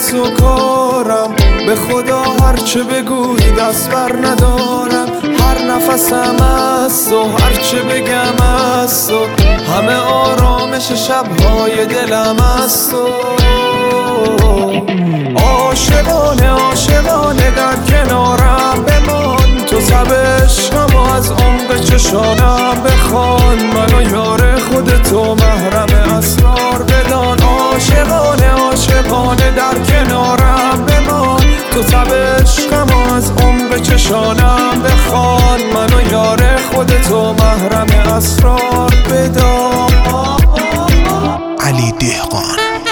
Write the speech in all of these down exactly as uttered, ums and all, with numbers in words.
کس و کارم، به خدا هرچه بگویی دست بر ندارم. هر نفسم است و هرچه بگم است و همه آرامش شبهای دلم است و عاشقانه عاشقانه در کنارم بمان. تو سب عشقم و از عمق چشانم بخوان، منو یار خودتو محرم اسرار بدان. عاشقانه عاشقانه در کنارم بمان، تو سب عشقم و از عمق چشانم بخوان، منو یار خودتو محرم اسرار بدان. علی دهقان.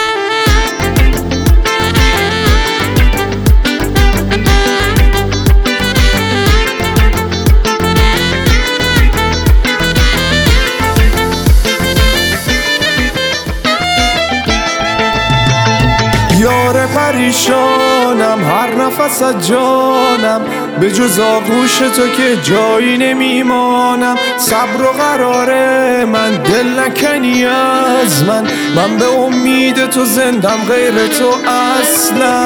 یار پریشانم هر نفس از جانم، به جز آغوش تو که جایی نمیمانم. صبر و قراره من دل نکنی از من، من به امید تو زندم غیر تو اصلا.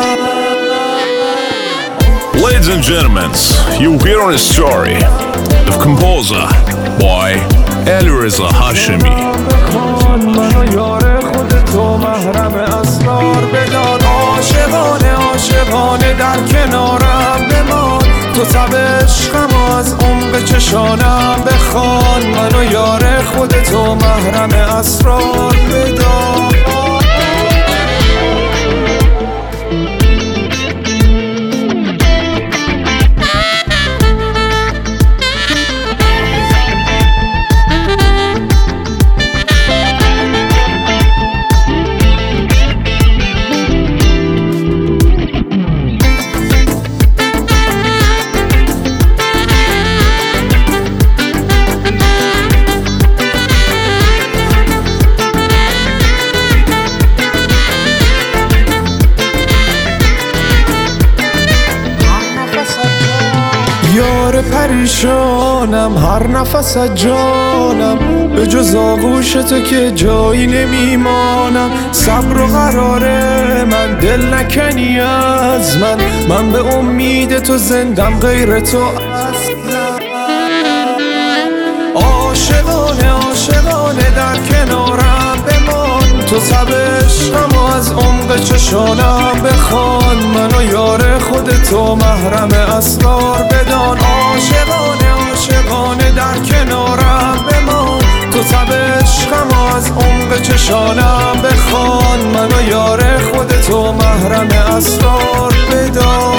Ladies and gentlemen, you hear a story of composer by Alireza Hashemi. منو یار خودتو محرم اسرار بدان. عاشقانه عاشقانه در کنارم بمان، تو سب عشقم و از عمق چشانم بخوان، منو یار خودتو محرم اسرار بدان. یار پریشانم هر نفس از جانم، به جز آغوش تو که جایی نمیمانم. صبر و قراره من دل نکنی از من، من به امید تو زندم غیر تو اصلا. عاشقانه عاشقانه در کنارم بمان، تو سب عشقم و از عمق چشانم بخوان، منو یار خودتو محرم اسرار بدان. عاشقانه عاشقانه در کنارم بمان، تو سب عشقم و از عمق چشانم بخوان، منو یار خودتو محرم اسرار بدان.